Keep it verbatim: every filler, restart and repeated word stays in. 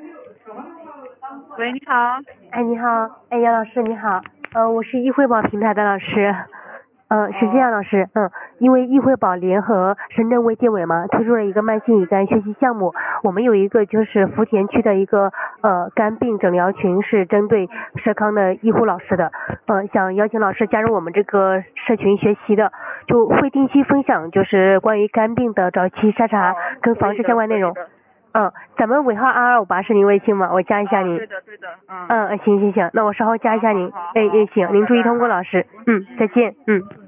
喂，你好。 哎，你好，哎，杨老师你好，呃，我是易惠宝平台的老师，呃，是这样，老师，嗯，因为易惠宝联合深圳卫健委嘛，推出了一个慢性乙肝学习项目，我们有一个就是福田区的一个呃肝病诊疗群，是针对社康的医护老师的，呃，想邀请老师加入我们这个社群学习的，就会定期分享就是关于肝病的早期筛查跟防治相关内容。嗯，咱们尾号二二五八是您微信吗？我加一下您。 对的对的，嗯。 嗯，行行行，那我稍后加一下您。 好好哎哎，行，您注意通过老师。嗯，再见，嗯。